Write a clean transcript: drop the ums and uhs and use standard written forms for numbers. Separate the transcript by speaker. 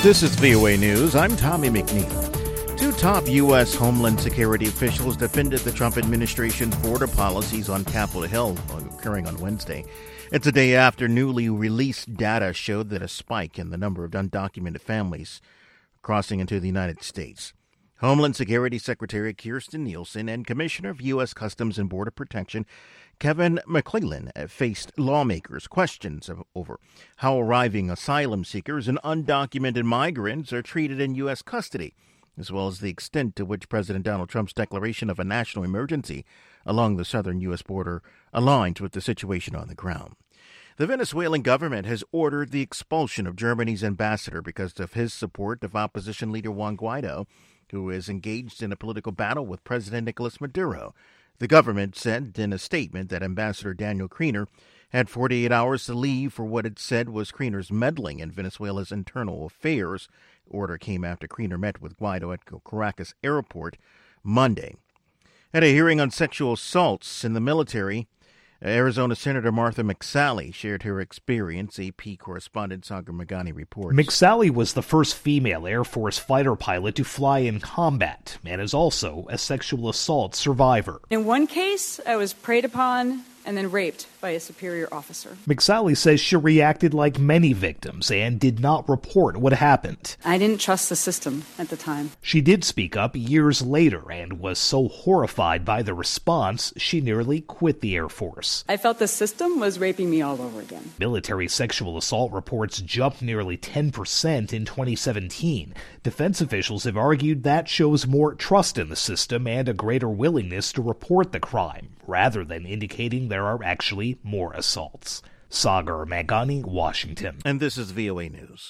Speaker 1: This is VOA News. I'm Tommy McNeil. Two top U.S. Homeland Security officials defended the Trump administration's border policies on Capitol Hill, occurring on Wednesday. It's a day after newly released data showed that a spike in the number of undocumented families crossing into the United States. Homeland Security Secretary Kirstjen Nielsen and Commissioner of U.S. Customs and Border Protection Kevin McClellan faced lawmakers' questions over how arriving asylum seekers and undocumented migrants are treated in U.S. custody, as well as the extent to which President Donald Trump's declaration of a national emergency along the southern U.S. border aligns with the situation on the ground. The Venezuelan government has ordered the expulsion of Germany's ambassador because of his support of opposition leader Juan Guaido, who is engaged in a political battle with President Nicolas Maduro. The government said in a statement that Ambassador Daniel Kriener had 48 hours to leave for what it said was Kriener's meddling in Venezuela's internal affairs. The order came after Kriener met with Guaido at Caracas airport Monday. At a hearing on sexual assaults in the military, Arizona Senator Martha McSally shared her experience. AP correspondent Sagar Magani reports.
Speaker 2: McSally was the first female Air Force fighter pilot to fly in combat and is also a sexual assault survivor.
Speaker 3: In one case, I was preyed upon and then raped by a superior officer.
Speaker 2: McSally says she reacted like many victims and did not report what happened.
Speaker 3: I didn't trust the system at the time.
Speaker 2: She did speak up years later and was so horrified by the response, she nearly quit the Air Force.
Speaker 3: I felt the system was raping me all over again.
Speaker 2: Military sexual assault reports jumped nearly 10% in 2017. Defense officials have argued that shows more trust in the system and a greater willingness to report the crime, rather than indicating there are actually more assaults. Sagar Magani, Washington.
Speaker 1: And this is VOA News.